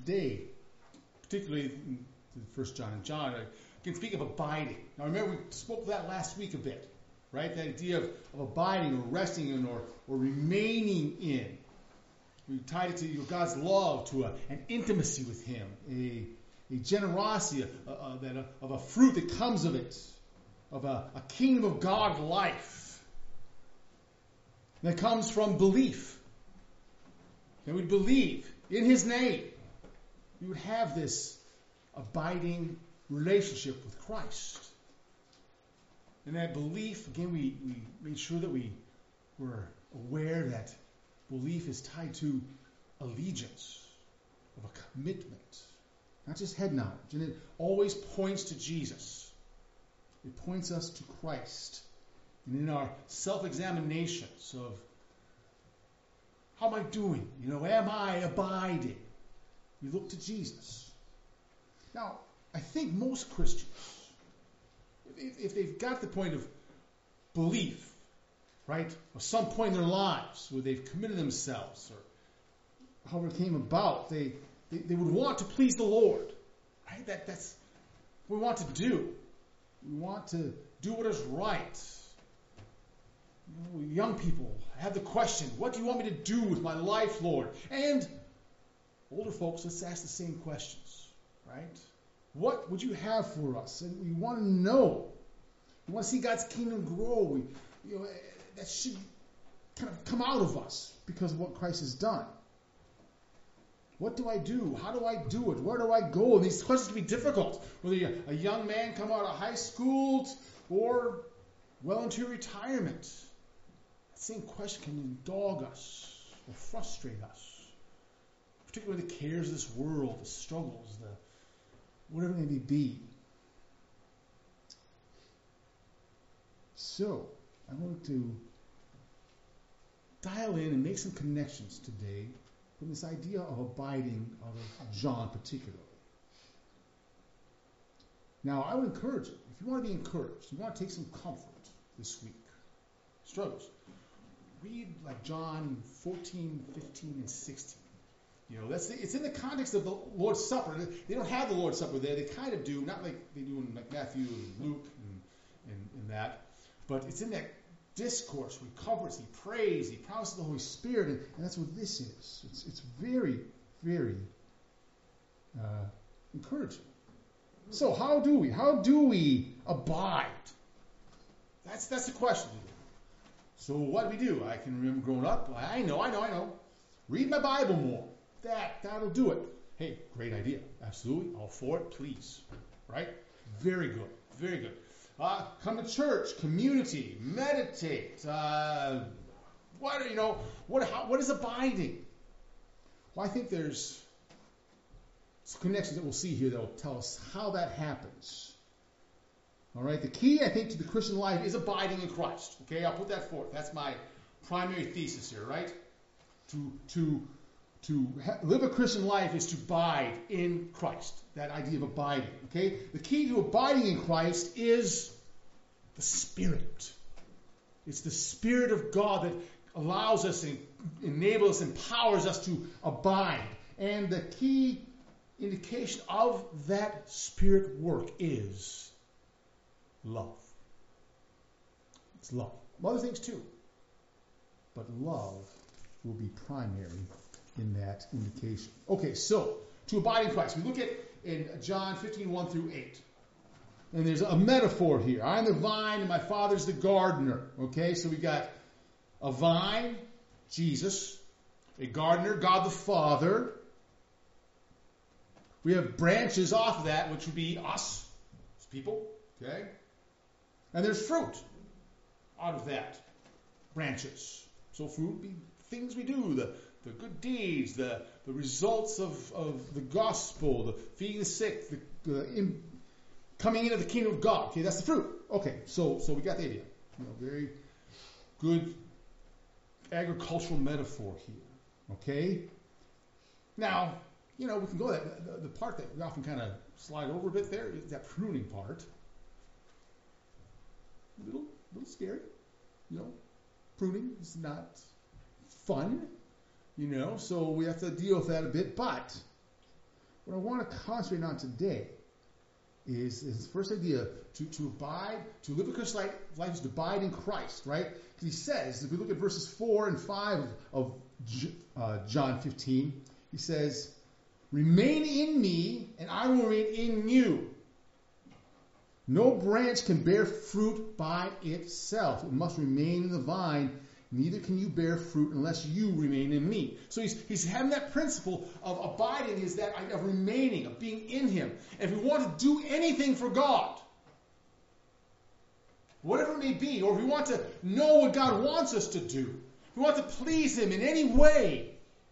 today, particularly in 1 John and John, can speak of abiding. Now remember, we spoke of that last week a bit, right? The idea of abiding or resting in or remaining in. We tied it to God's love, to an intimacy with Him, a generosity of a fruit that comes of it, of a kingdom of God life that comes from belief. That we believe in His name. We would have this abiding relationship with Christ. And that belief, again, we made sure that we were aware that belief is tied to allegiance, of a commitment, not just head knowledge. And it always points to Jesus. It points us to Christ. And in our self-examinations of how am I doing? Am I abiding? We look to Jesus. Now, I think most Christians, if they've got the point of belief, right, or some point in their lives where they've committed themselves, or however it came about, they would want to please the Lord, right? That's what we want to do. We want to do what is right. Young people have the question, what do you want me to do with my life, Lord? And older folks, let's ask the same questions, right? What would you have for us? And we want to know. We want to see God's kingdom grow. That should kind of come out of us because of what Christ has done. What do I do? How do I do it? Where do I go? And these questions can be difficult. Whether you're a young man come out of high school or well into your retirement. That same question can dog us or frustrate us. Particularly the cares of this world, the struggles, whatever it may be. So, I want to dial in and make some connections today from this idea of abiding out of John particularly. Now, I would encourage you, if you want to be encouraged, you want to take some comfort this week, struggles, read like John 14, 15, and 16. It's in the context of the Lord's Supper. They don't have the Lord's Supper there. They kind of do, not like they do in like Matthew and Luke and that, but it's in that discourse where he covers, he prays, he promises the Holy Spirit, and that's what this is. It's very, very encouraging. So how do we abide? That's the question. So what do we do? I can remember growing up. I know. Read my Bible more. That'll do it. Hey, great idea. Absolutely. All for it, please. Right? Very good. Very good. Come to church, community, meditate. What is abiding? Well, I think there's some connections that we'll see here that will tell us how that happens. All right. The key, I think, to the Christian life is abiding in Christ. Okay, I'll put that forth. That's my primary thesis here, right? To live a Christian life is to abide in Christ. That idea of abiding. Okay? The key to abiding in Christ is the Spirit. It's the Spirit of God that allows us and enables us, empowers us to abide. And the key indication of that Spirit work is love. It's love. Other things too. But love will be primary in that indication. Okay, so to abide in Christ. We look at in John 15, 1 through 8. And there's a metaphor here. I'm the vine and my Father's the gardener. Okay, so we got a vine, Jesus, a gardener, God the Father. We have branches off of that, which would be us, as people. Okay? And there's fruit out of that. Branches. So fruit would be things we do, the good deeds, the results of the gospel, the feeding the sick, coming into the kingdom of God. Okay, that's the fruit. Okay, so we got the idea. Very good agricultural metaphor here. Okay? Now, we can go that the part that we often kind of slide over a bit there is that pruning part. A little scary. Pruning is not fun. So we have to deal with that a bit. But what I want to concentrate on today is the first idea, to abide, to live a Christian life is to abide in Christ, right? Because he says, if we look at verses 4 and 5 of John 15, he says, remain in me, and I will remain in you. No branch can bear fruit by itself. It must remain in the vine. Neither can you bear fruit unless you remain in me. So he's having that principle of abiding, is that of remaining, of being in him. And if we want to do anything for God, whatever it may be, or if we want to know what God wants us to do, if we want to please him in any way,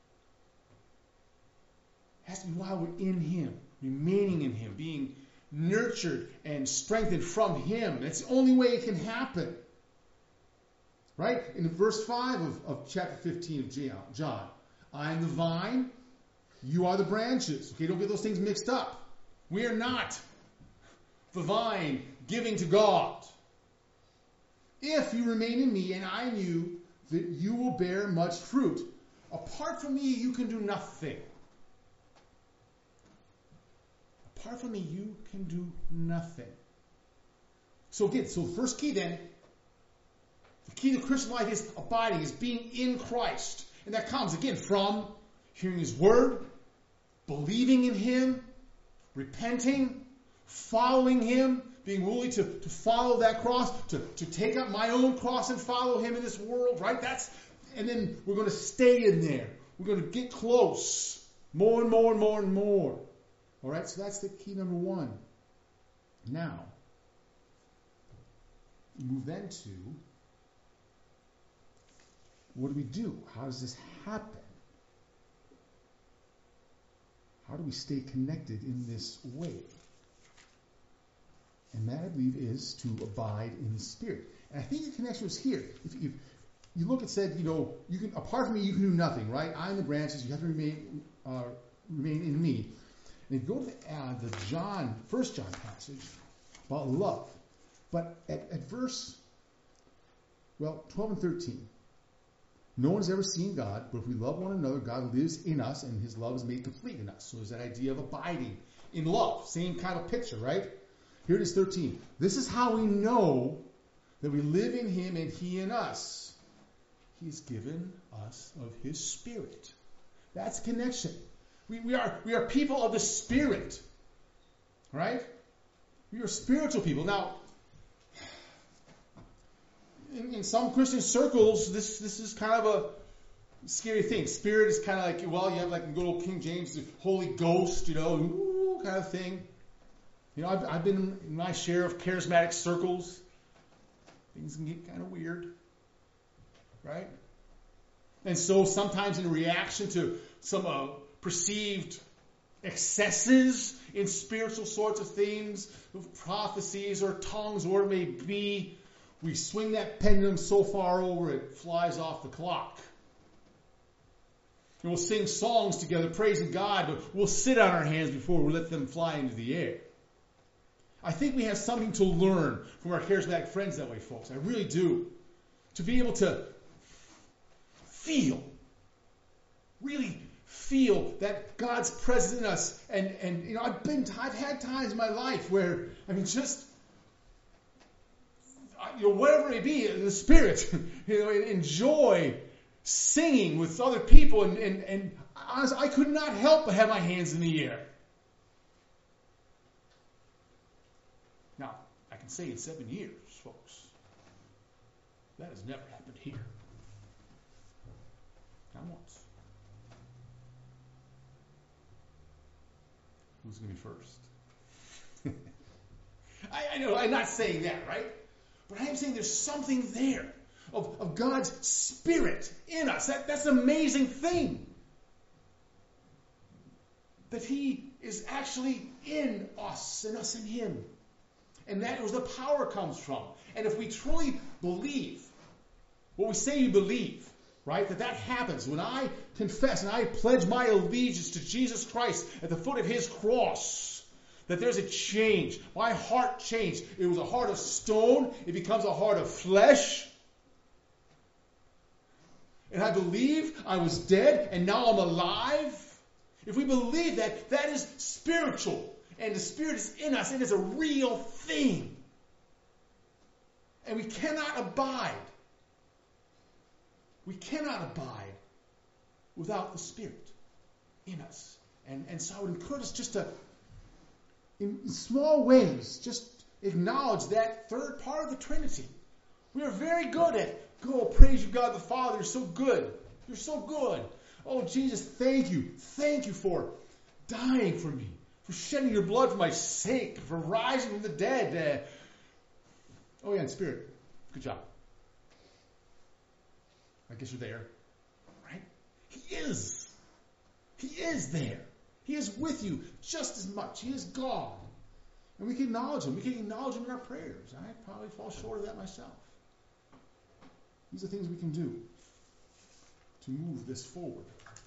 it has to be while we're in him, remaining in him, being nurtured and strengthened from him. That's the only way it can happen. Right? In verse 5 of chapter 15 of John, I am the vine, you are the branches. Okay, don't get those things mixed up. We are not the vine giving to God. If you remain in me and I in you, that you will bear much fruit. Apart from me, you can do nothing. Apart from me, you can do nothing. So again, the first key then, the key to Christian life is abiding, is being in Christ. And that comes, again, from hearing his word, believing in him, repenting, following him, being willing to follow that cross, to take up my own cross and follow him in this world, right? And then we're going to stay in there. We're going to get close more and more and more and more. All right, so that's the key number one. Now, move then to, what do we do? How does this happen? How do we stay connected in this way? And that, I believe, is to abide in the Spirit. And I think the connection was here. If you look, it said, you can, apart from me, you can do nothing, right? I am the branches. You have to remain in me. And if you go to the 1 John passage about love, but at verse, 12 and 13, no one has ever seen God, but if we love one another, God lives in us, and his love is made complete in us. So there's that idea of abiding in love. Same kind of picture, right? Here it is, 13. This is how we know that we live in him and he in us. He's given us of his Spirit. That's connection. We are people of the Spirit. Right? We are spiritual people. Now, in some Christian circles, this is kind of a scary thing. Spirit is kind of like, you have like good old King James, the Holy Ghost, kind of thing. I've been in my share of charismatic circles. Things can get kind of weird. Right? And so sometimes in reaction to some perceived excesses in spiritual sorts of things, prophecies or tongues, or what it may be, we swing that pendulum so far over it flies off the clock. And we'll sing songs together praising God, but we'll sit on our hands before we let them fly into the air. I think we have something to learn from our charismatic friends that way, folks. I really do. To be able to really feel that God's present in us. And I've had times in my life where, whatever it may be, the Spirit, enjoy singing with other people, and honestly, I could not help but have my hands in the air. Now, I can say in 7 years, folks, that has never happened here. Not once. Who's going to be first? I know, I'm not saying that, right? But I am saying there's something there of God's Spirit in us. That's an amazing thing. That he is actually in us and us in him. And that is where the power comes from. And if we truly believe what we say we believe, right, that happens. When I confess and I pledge my allegiance to Jesus Christ at the foot of his cross, that there's a change. My heart changed. It was a heart of stone. It becomes a heart of flesh. And I believe I was dead and now I'm alive. If we believe that, that is spiritual. And the Spirit is in us. It is a real thing. And we cannot abide. We cannot abide without the Spirit in us. And so I would encourage us just to, in small ways, just acknowledge that third part of the Trinity. We are very good at, oh, praise you, God the Father, you're so good. You're so good. Oh, Jesus, thank you. Thank you for dying for me, for shedding your blood for my sake, for rising from the dead. Oh, yeah, and Spirit, good job. I guess you're there, right? He is. He is there. He is with you just as much. He is God. And we can acknowledge Him. We can acknowledge Him in our prayers. I probably fall short of that myself. These are things we can do to move this forward.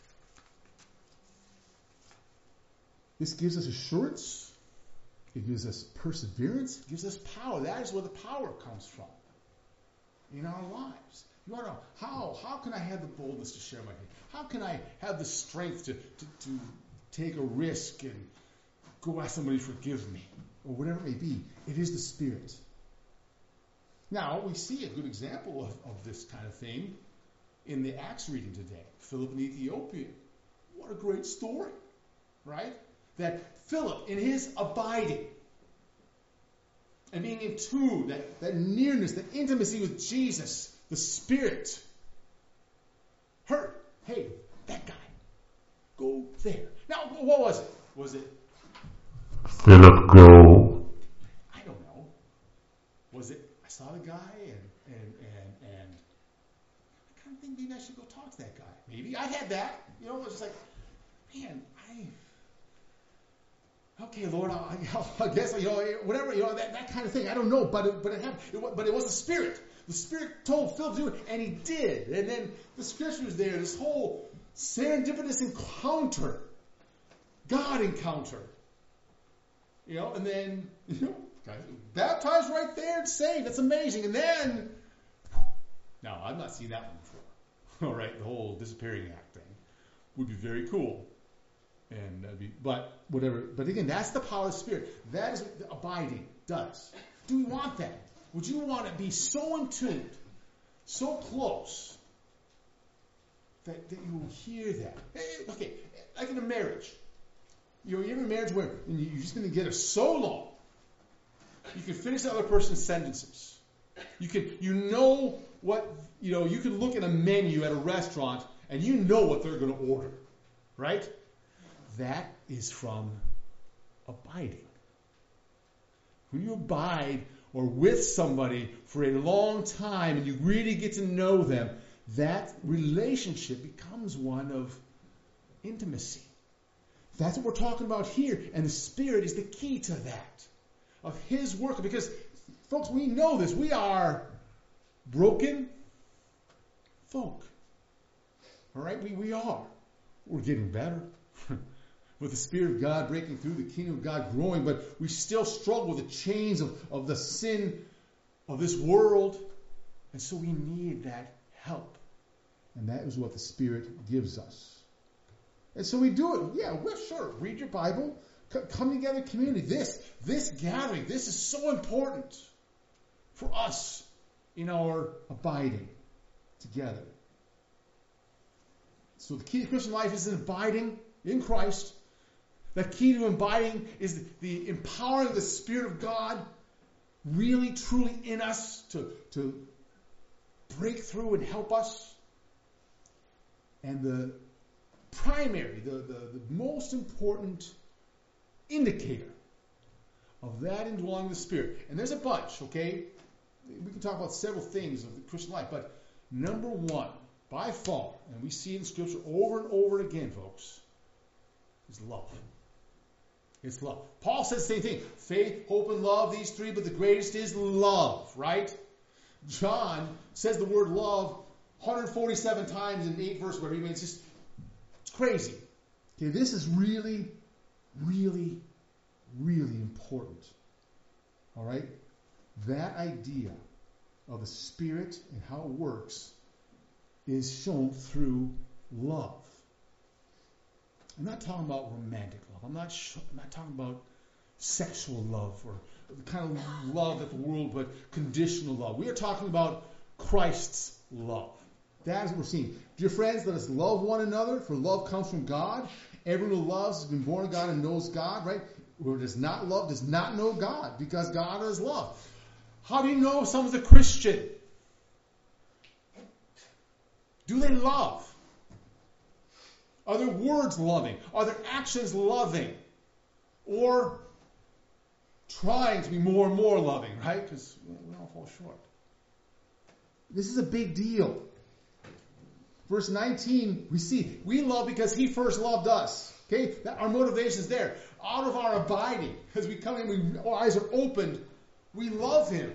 This gives us assurance. It gives us perseverance. It gives us power. That is where the power comes from in our lives. You want to know, how can I have the boldness to share my faith? How can I have the strength to take a risk and go ask somebody to forgive me? Or whatever it may be. It is the Spirit. Now, we see a good example of this kind of thing in the Acts reading today. Philip and Ethiopia. What a great story, right? That Philip, in his abiding and being in tune, that nearness, that intimacy with Jesus, the Spirit, heard, hey, that guy, go there. Now, what was it? Was it Philip, go. I don't know. Was it, I saw the guy and I kind of think maybe I should go talk to that guy. Maybe. I had that. You know, it was just like, man, okay, Lord, I guess, whatever, that kind of thing. I don't know, but it happened. But it was the Spirit. The Spirit told Philip to do it, and he did. And then the Scriptures there, this whole serendipitous encounter, God encounter. And then, baptized right there and saved. That's amazing. And then, now, I've not seen that one before. All right, the whole disappearing act thing would be very cool. And but whatever. But again, that's the power of the Spirit. That is what the abiding does. Do we want that? Would you want to be so in tune, so close, that you will hear that? Okay, like in a marriage. You're in a marriage where you're just going to get it so long. You can finish the other person's sentences. You can look at a menu at a restaurant and you know what they're going to order, right? That is from abiding. When you abide or with somebody for a long time and you really get to know them, that relationship becomes one of intimacy. That's what we're talking about here. And the Spirit is the key to that, of His work. Because, folks, we know this. We are broken folk. All right? We are. We're getting better. With the Spirit of God breaking through, the kingdom of God growing. But we still struggle with the chains of the sin of this world. And so we need that help. And that is what the Spirit gives us. And so we do it. Yeah, we're sure. Read your Bible. Come together, community. This gathering, this is so important for us in our abiding together. So the key to Christian life is in abiding in Christ. The key to abiding is the empowering of the Spirit of God really, truly in us to break through and help us. And the primary, the most important indicator of that indwelling of the Spirit. And there's a bunch, okay? We can talk about several things of the Christian life, but number one, by far, and we see in Scripture over and over again, folks, is love. It's love. Paul says the same thing. Faith, hope, and love, these three, but the greatest is love, right? John says the word love 147 times in 8 verses, where he means it's crazy. Okay, this is really, really, really important. All right? That idea of the Spirit and how it works is shown through love. I'm not talking about romantic love. I'm not talking about sexual love or the kind of love that the world, but conditional love. We are talking about Christ's love. That is what we're seeing. Dear friends, let us love one another, for love comes from God. Everyone who loves has been born of God and knows God, right? Whoever does not love does not know God, because God is love. How do you know if someone's a Christian? Do they love? Are their words loving? Are their actions loving? Or trying to be more and more loving, right? Because we all fall short. This is a big deal. Verse 19, we see, we love because he first loved us. Okay? Our motivation is there. Out of our abiding, as we come in, our eyes are opened, we love him.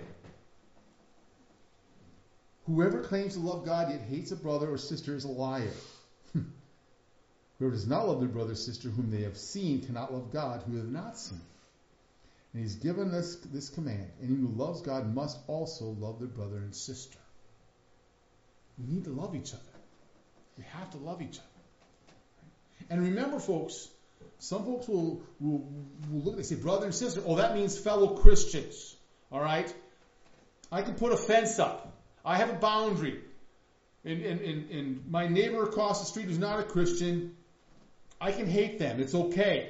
Whoever claims to love God yet hates a brother or sister is a liar. Whoever does not love their brother or sister whom they have seen cannot love God who they have not seen. And he's given us this command. Anyone who loves God must also love their brother and sister. We need to love each other. We have to love each other. And remember, folks, some folks will look, they say brother and sister. Oh, that means fellow Christians. All right? I can put a fence up. I have a boundary. And my neighbor across the street who's not a Christian, I can hate them. It's okay.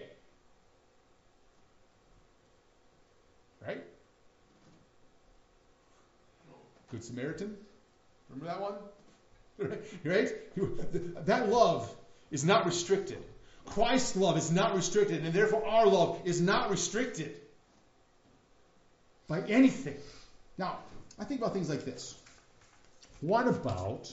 Right? Good Samaritan? Remember that one? Right? That love is not restricted. Christ's love is not restricted, and therefore our love is not restricted by anything. Now, I think about things like this. What about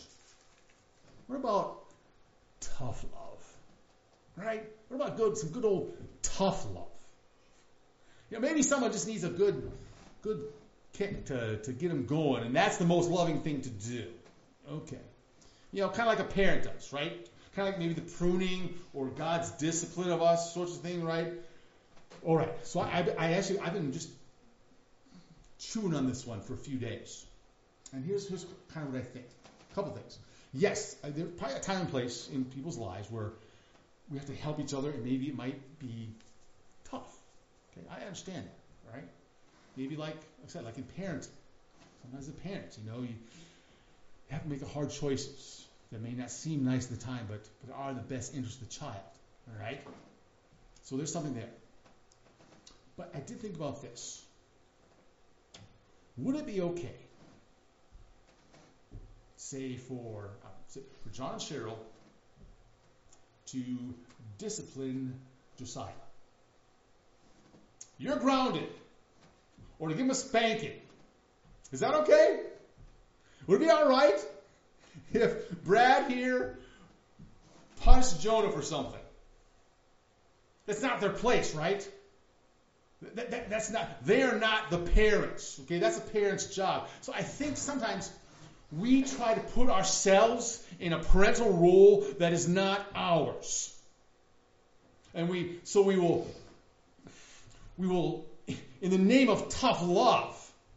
tough love? Right? What about some good old tough love? You know, maybe someone just needs a good kick to get them going, and that's the most loving thing to do. Okay. You know, kind of like a parent does, right? Kind of like maybe the pruning or God's discipline of us, sorts of thing, right? All right. So I've been just chewing on this one for a few days. And here's kind of what I think. A couple things. Yes, there's probably a time and place in people's lives where we have to help each other, and maybe it might be tough. Okay, I understand that, right? Maybe like I said, like in parenting. Sometimes as a parent, you have to make hard choices that may not seem nice at the time, but are in the best interest of the child. All right? So there's something there. But I did think about this. Would it be okay, say for John and Cheryl, to discipline Josiah? You're grounded. Or to give him a spanking. Is that okay? Would it be all right if Brad here punched Jonah for something? That's not their place, right? That's not. They are not the parents. Okay, that's a parent's job. So I think sometimes we try to put ourselves in a parental role that is not ours, and we will, in the name of tough love,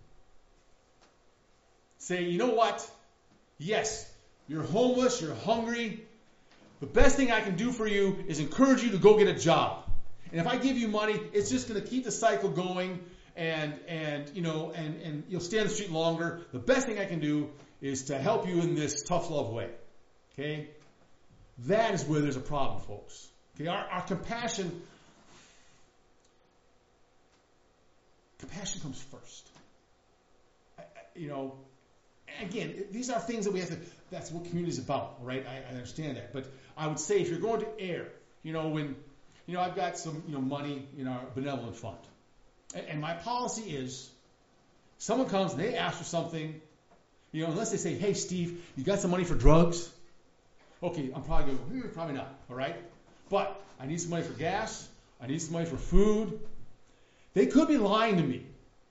say, you know what? Yes, you're homeless, you're hungry. The best thing I can do for you is encourage you to go get a job. And if I give you money, it's just going to keep the cycle going, and you'll stay on the street longer. The best thing I can do is to help you in this tough love way. Okay? That is where there's a problem, folks. Okay? Our compassion comes first. Again, these are things that we have to, that's what community is about, right? I understand that. But I would say if you're going to err, when, I've got some, money in our benevolent fund. And my policy is, someone comes and they ask for something, unless they say, hey, Steve, you got some money for drugs? Okay, I'm probably going to go, probably not, all right? But I need some money for gas. I need some money for food. They could be lying to me.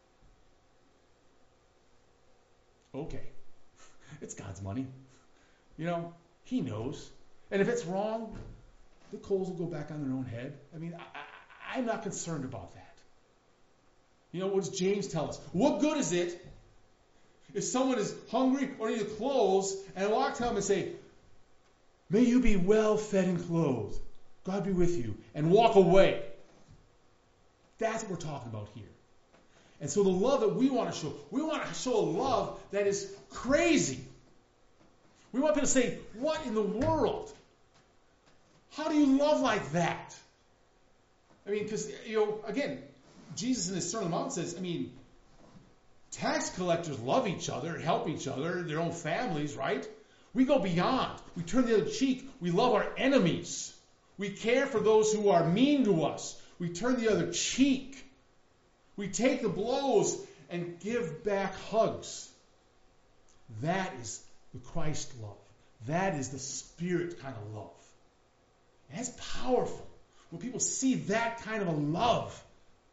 Okay. It's God's money. He knows. And if it's wrong, the coals will go back on their own head. I mean, I'm not concerned about that. What does James tell us? What good is it if someone is hungry or needs clothes and I walk to them and say, may you be well fed and clothed, God be with you, and walk away. That's what we're talking about here. And so the love that we want to show a love that is crazy. We want people to say, what in the world? How do you love like that? I mean, because, again, Jesus in his Sermon on the Mount says, tax collectors love each other, help each other, their own families, right? We go beyond. We turn the other cheek. We love our enemies. We care for those who are mean to us. We turn the other cheek. We take the blows and give back hugs. That is the Christ love. That is the Spirit kind of love. And that's powerful. When people see that kind of a love,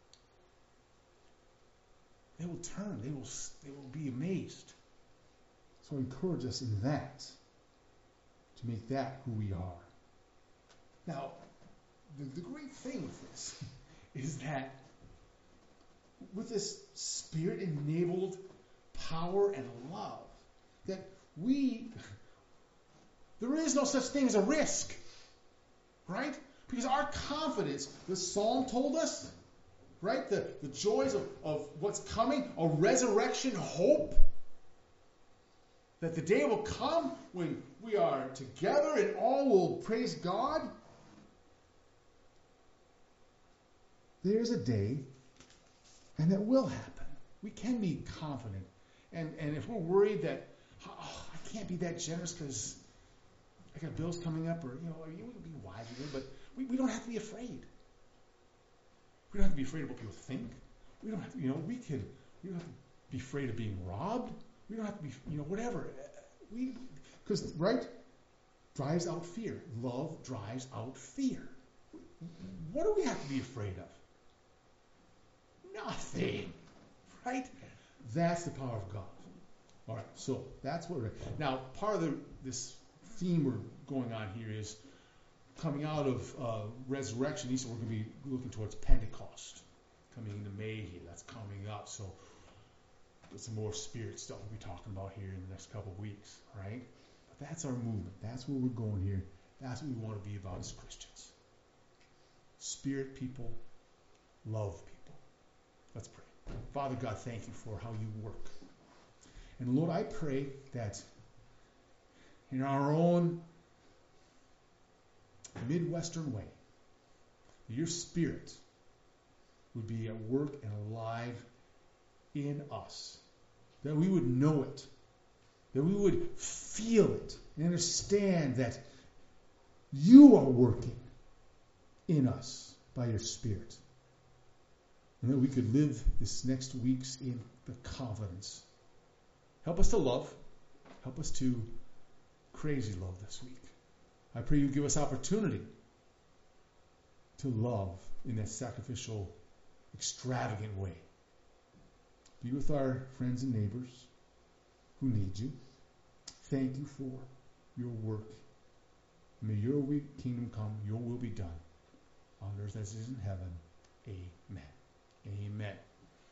they will turn. They will be amazed. So encourage us in that, to make that who we are. Now, the great thing with this is that with this Spirit-enabled power and love, that there is no such thing as a risk, right? Because our confidence, the Psalm told us, right? The joys of what's coming, a resurrection hope, that the day will come when we are together and all will praise God. There's a day, and that will happen. We can be confident. And if we're worried that, I can't be that generous because I got bills coming up, or, you would be wise with it, but we don't have to be afraid. We don't have to be afraid of what people think. We don't have to, we don't have to be afraid of being robbed. We don't have to be, whatever. Because, right? Drives out fear. Love drives out fear. What do we have to be afraid of? Nothing. Right? That's the power of God. All right, so that's what now, part of this theme we're going on here is coming out of resurrection. Easter, we're going to be looking towards Pentecost. Coming into May here, that's coming up. So there's some more spirit stuff we'll be talking about here in the next couple of weeks, right? But that's our movement. That's where we're going here. That's what we want to be about as Christians. Spirit people, love people. Let's pray. Father God, thank you for how you work. And Lord, I pray that in our own Midwestern way, your Spirit would be at work and alive in us. That we would know it. That we would feel it and understand that you are working in us by your Spirit. And that we could live this next weeks in the confidence. Help us to love. Help us to crazy love this week. I pray you give us opportunity to love in that sacrificial, extravagant way. Be with our friends and neighbors who need you. Thank you for your work. May your kingdom come, your will be done on earth as it is in heaven. Amen. Amen.